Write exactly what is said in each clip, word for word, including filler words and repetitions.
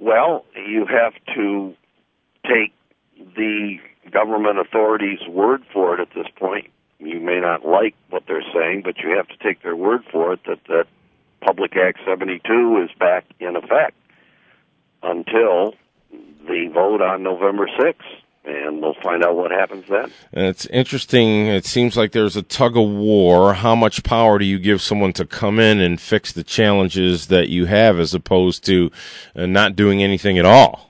Well, you have to take the government authorities' word for it at this point. You may not like what they're saying, but you have to take their word for it that, that Public Act seventy-two is back in effect until the vote on November sixth, and we'll find out what happens then. It's interesting. It seems like there's a tug of war. How much power do you give someone to come in and fix the challenges that you have as opposed to uh, not doing anything at all?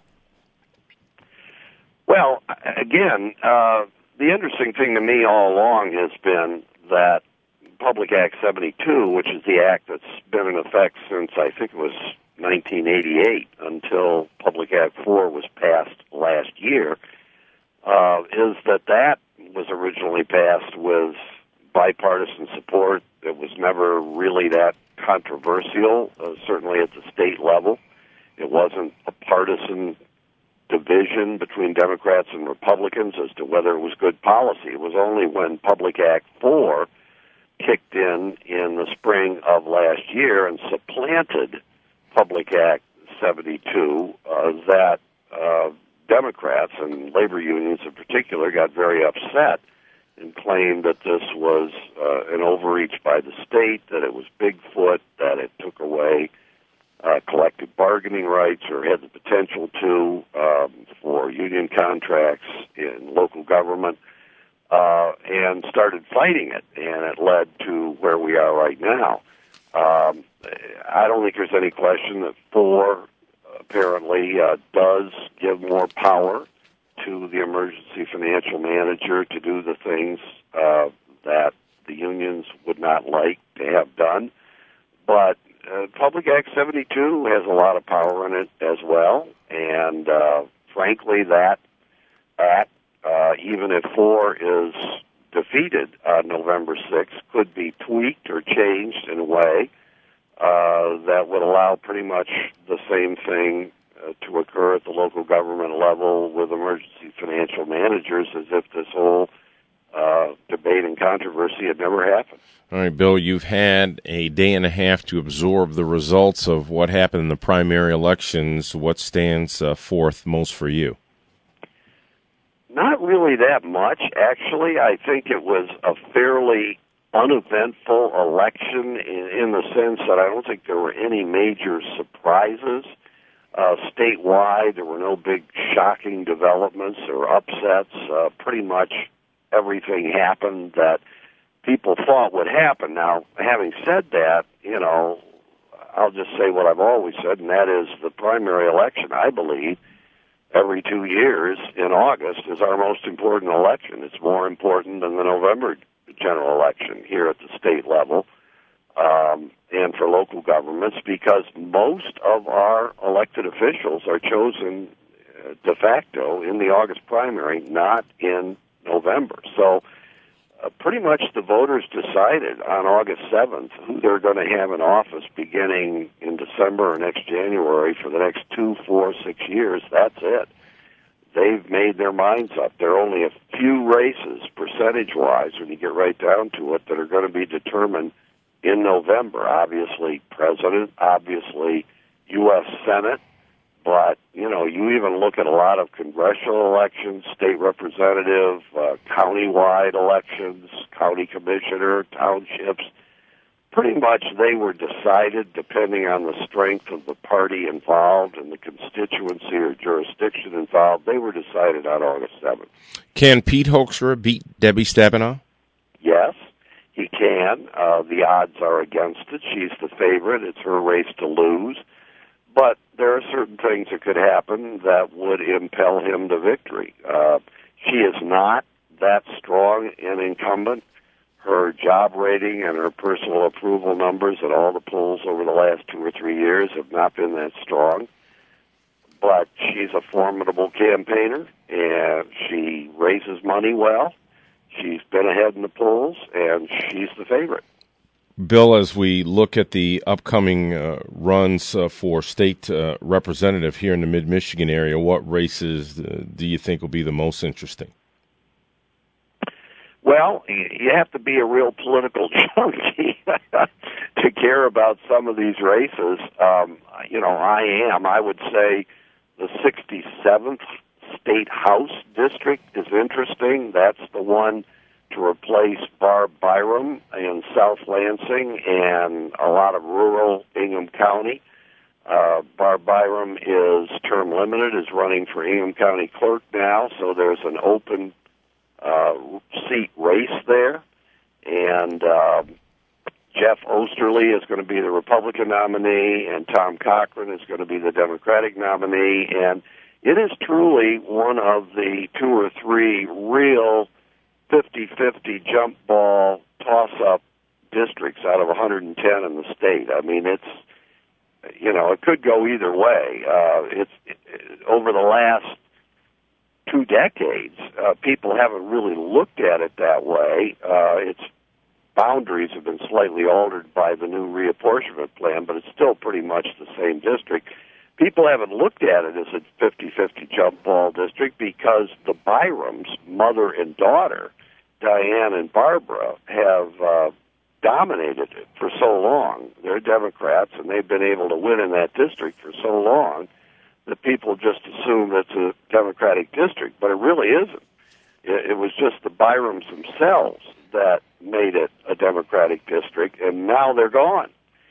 Well, again, uh, the interesting thing to me all along has been that Public Act seventy-two, which is the act that's been in effect since I think it was nineteen eighty-eight until Public Act four was passed last year, uh, is that that was originally passed with bipartisan support. It was never really that controversial, uh, certainly at the state level. It wasn't a partisan division between Democrats and Republicans as to whether it was good policy. It was only when Public Act four kicked in in the spring of last year and supplanted Public Act seventy-two uh, that uh, Democrats and labor unions in particular got very upset and claimed that this was uh, an overreach by the state, that it was Bigfoot, that it took away uh, collective bargaining rights or had the potential to um, for union contracts in local government. Uh, and started fighting it, and it led to where we are right now. Um, I don't think there's any question that four apparently uh, does give more power to the emergency financial manager to do the things uh, that the unions would not like to have done. But uh, Public Act seventy-two has a lot of power in it as well, and uh, frankly, that act, Uh, even if four is defeated on November sixth, could be tweaked or changed in a way uh, that would allow pretty much the same thing uh, to occur at the local government level with emergency financial managers as if this whole uh, debate and controversy had never happened. All right, Bill, you've had a day and a half to absorb the results of what happened in the primary elections. What stands uh, forth most for you? Not really that much, actually. I think it was a fairly uneventful election in, in the sense that I don't think there were any major surprises. Uh, statewide, there were no big shocking developments or upsets. Uh, pretty much everything happened that people thought would happen. Now, having said that, you know, I'll just say what I've always said, and that is the primary election, I believe, every two years in August is our most important election. It's more important than the November general election here at the state level um, and for local governments, because most of our elected officials are chosen uh, de facto in the August primary, not in November. So uh, pretty much the voters decided on August seventh who they're going to have in office beginning in December or next January for the next two, four, six years. That's it. They've made their minds up. There are only a few races, percentage-wise, when you get right down to it, that are going to be determined in November. Obviously, President, obviously, U S Senate, but, you know, you even look at a lot of congressional elections, state representative, uh, county-wide elections, county commissioner, townships. Pretty much they were decided depending on the strength of the party involved and the constituency or jurisdiction involved. They were decided on August seventh. Can Pete Hoekstra beat Debbie Stabenow? Yes, he can. Uh, the odds are against it. She's the favorite. It's her race to lose. But there are certain things that could happen that would impel him to victory. Uh, she is not that strong an incumbent. Her job rating and her personal approval numbers at all the polls over the last two or three years have not been that strong. But she's a formidable campaigner, and she raises money well. She's been ahead in the polls, and she's the favorite. Bill, as we look at the upcoming uh, runs uh, for state uh, representative here in the mid-Michigan area, what races uh, do you think will be the most interesting? Well, you have to be a real political junkie to care about some of these races. Um, you know, I am. I would say the sixty-seventh State House District is interesting. That's the one to replace Barb Byram in South Lansing and a lot of rural Ingham County. Uh, Barb Byram is term limited, is running for Ingham County Clerk now, so there's an open uh, seat race there. And uh, Jeff Osterly is going to be the Republican nominee, and Tom Cochran is going to be the Democratic nominee. And it is truly one of the two or three real fifty-fifty jump ball toss-up districts out of one hundred ten in the state. I mean, it's, you know, it could go either way. Uh, it's it, over the last two decades, uh, people haven't really looked at it that way. Uh, its boundaries have been slightly altered by the new reapportionment plan, but it's still pretty much the same district. People haven't looked at it as a fifty-fifty jump ball district because the Byrams, mother and daughter, Diane and Barbara, have uh, dominated it for so long. They're Democrats, and they've been able to win in that district for so long that people just assume it's a Democratic district, but it really isn't. It, it was just the Byrams themselves that made it a Democratic district, and now they're gone.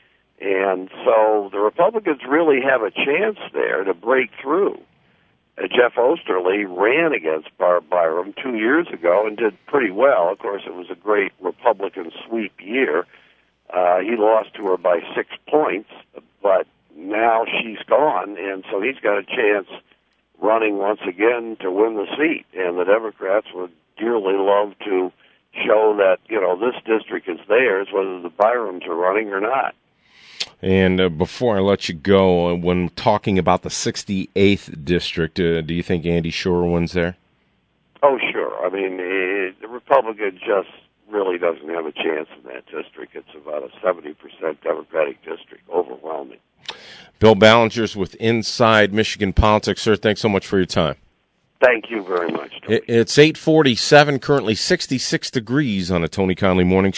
And so the Republicans really have a chance there to break through. Uh, Jeff Osterly ran against Barb Byram two years ago and did pretty well. Of course, it was a great Republican sweep year. Uh, he lost to her by six points, but now she's gone, and so he's got a chance running once again to win the seat. And the Democrats would dearly love to show that, you know, this district is theirs, whether the Byrams are running or not. And uh, before I let you go, uh, when talking about the sixty-eighth district, uh, do you think Andy Shore wins there? Oh, sure. I mean, it, the Republican just really doesn't have a chance in that district. It's about a seventy percent Democratic district, overwhelming. Bill Ballinger's with Inside Michigan Politics. Sir, thanks so much for your time. Thank you very much, Tony. It's eight forty-seven, currently sixty-six degrees on a Tony Conley morning.